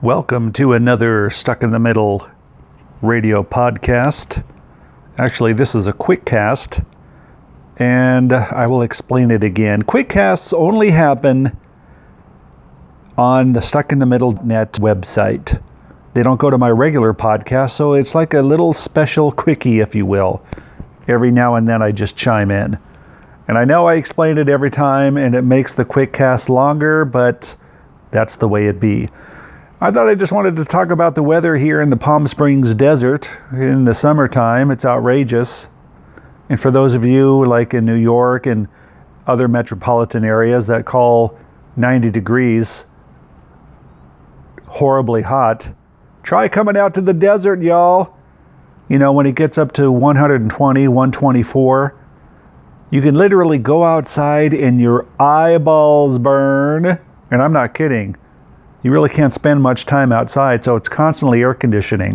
Welcome to another Stuck in the Middle radio podcast. Actually, this is a quick cast, and I will explain it again. Quick casts only happen on the Stuck in the Middle Net website. They don't go to my regular podcast, so it's like a little special quickie, if you will. Every now and then I just chime in. And I know I explain it every time, and it makes the quick cast longer, but that's the way it be. I thought I just wanted to talk about the weather here in the Palm Springs desert in the summertime. It's outrageous. And for those of you like in New York and other metropolitan areas that call 90 degrees horribly hot, try coming out to the desert, y'all. You know, when it gets up to 120, 124, you can literally go outside and your eyeballs burn. And I'm not kidding. You really can't spend much time outside, so it's constantly air conditioning.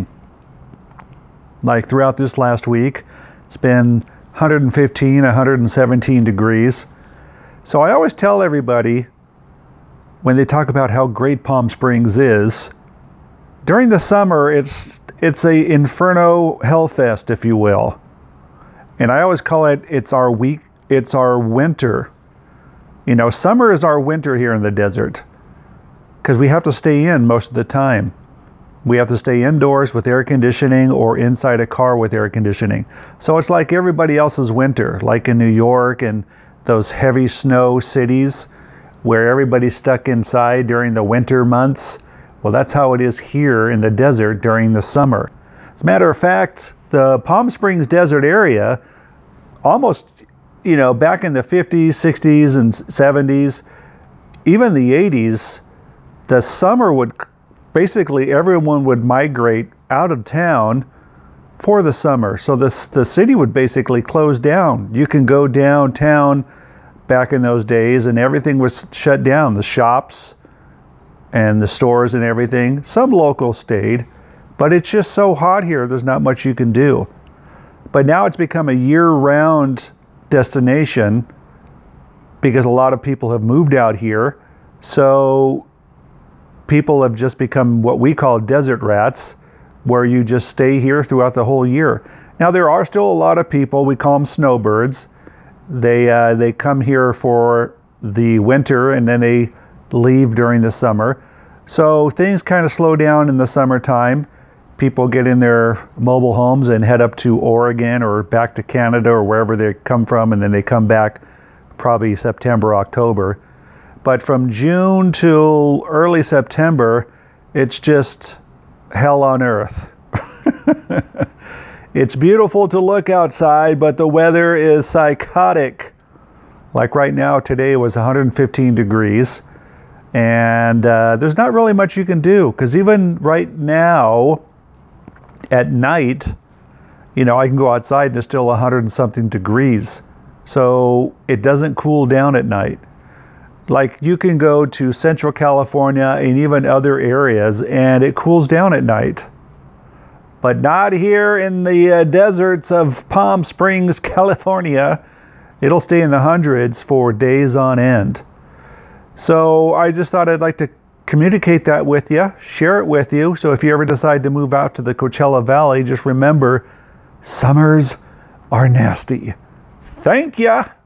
Like throughout this last week, it's been 115, 117 degrees. So I always tell everybody when they talk about how great Palm Springs is, during the summer it's a inferno hellfest, if you will. And I always call it's our winter. You know, summer is our winter here in the desert. Because we have to stay in most of the time. We have to stay indoors with air conditioning or inside a car with air conditioning. So it's like everybody else's winter, like in New York and those heavy snow cities where everybody's stuck inside during the winter months. Well, that's how it is here in the desert during the summer. As a matter of fact, the Palm Springs desert area, almost, back in the 50s, 60s, and 70s, even the 80s, the summer basically everyone would migrate out of town for the summer. So the city would basically close down. You can go downtown back in those days and everything was shut down. The shops and the stores and everything. Some locals stayed, but it's just so hot here, there's not much you can do. But now it's become a year-round destination because a lot of people have moved out here. So people have just become what we call desert rats, where you just stay here throughout the whole year. Now, there are still a lot of people, we call them snowbirds. They come here for the winter and then they leave during the summer. So things kind of slow down in the summertime. People get in their mobile homes and head up to Oregon or back to Canada or wherever they come from, and then they come back probably September, October. But from June till early September, it's just hell on earth. It's beautiful to look outside, but the weather is psychotic. Like right now, today was 115 degrees. And there's not really much you can do. Because even right now, at night, I can go outside and it's still 100 and something degrees. So it doesn't cool down at night. Like you can go to Central California and even other areas and it cools down at night. But not here in the deserts of Palm Springs, California. It'll stay in the hundreds for days on end. So I just thought I'd like to communicate that with you, share it with you. So if you ever decide to move out to the Coachella Valley, just remember, summers are nasty. Thank ya.